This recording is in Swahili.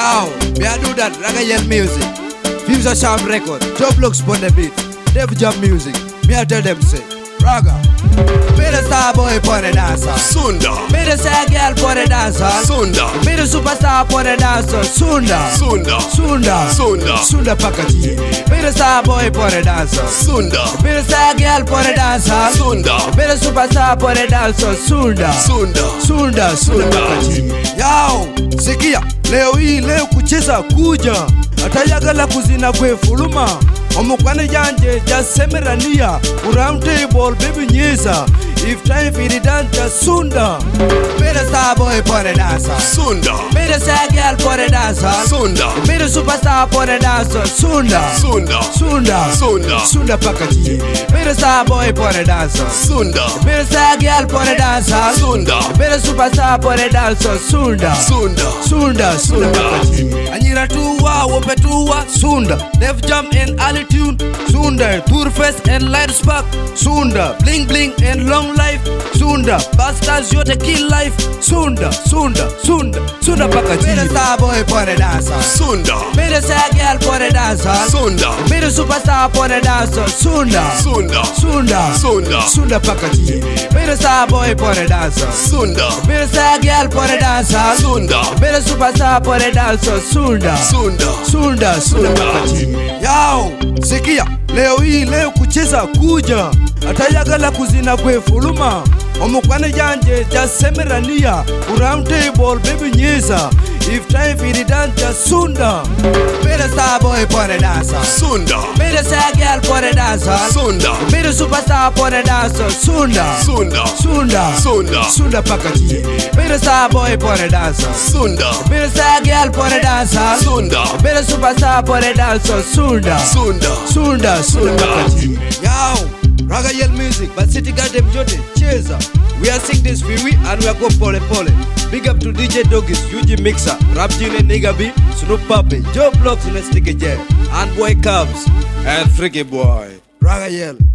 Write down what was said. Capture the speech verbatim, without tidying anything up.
Yo, me I do that Raga Yell music. Future Sharp record. Top looks on the beat. Def Jam music. Me I tell them say Raga. Me the star boy for the dancer. Sunda. Me the sad girl for the dancer. Sunda. Me the superstar for the dancer. Sunda. Sunda. Sunda. Sunda. Sunda Pakati. Me the star boy for the dancer. Sunda. Me the sad girl for the dancer. Sunda. Me the superstar for the dancer. Sunda. Sunda. Sunda. Sunda Pakati. Yo, sikia. Leo hii leo kucheza kuja. Atayagala kuzina kwe fuluma. Omukwane janje jasemerania. Round table baby nyeza. If time for the dance Sunda. Me the star boy for the dancer. Sunda. Me the sad girl for the dancer. Sunda. Me the superstar for the dancer. Sunda. Sunda. Sunda. Sunda. Sunda Pakati. Me the star boy for the dancer. Sunda. Me the sad girl for the dancer. Sunda. Me the superstar for the dancer. Sunda. Sunda. Sunda. Sunda Pakati. Anyira tuwa wope tuwa Sunda. Def Jam and Ali tune. Sunda. Tour Fest and Light Spark. Sunda. Bling bling and long life. Sunda. Bastards yote kill life. Sunda. Sunda. Sunda. Sunda Pakati. Me the star boy for the dancer. Sunda. Me the sad girl for the dancer. Sunda. Me the superstar for the dancer. Sunda. Sunda. Sunda. Sunda. Sunda Pakati. Me the star boy for the dancer. Sunda. Me the sad girl for the dancer. Sunda. Me the superstar for the dancer. Sunda. Sunda. Sunda. Sunda Pakati. Yo, sikia. Leo hii leo kucheza kuja. Atayagala kuzina kwe fuluma. Omukwane janje jasemerania. Round table baby nyeza. If time for the dance Sunda. Me the star boy for the dancer. Sunda. Me the sad girl for the dancer. Sunda. Me the superstar for the dancer. Sunda. Sunda. Sunda. Sunda. Sunda Pakati. Me the star boy for the dancer. Sunda. Me the sad girl for the dancer. Sunda. Me the superstar for the dancer. Sunda. Sunda. Sunda. Sunda Pakati. Yo, Raga Yell music. But city got them jote. Cheza. We are sing this for we and we are go pole pole. Big up to D J Doggies, U G Mixer, Rap June Nigga B, Snoop Papi, Joe Blocks in a sticky jet, and Boy Cubs, and Freaky Boy. Raga Yell.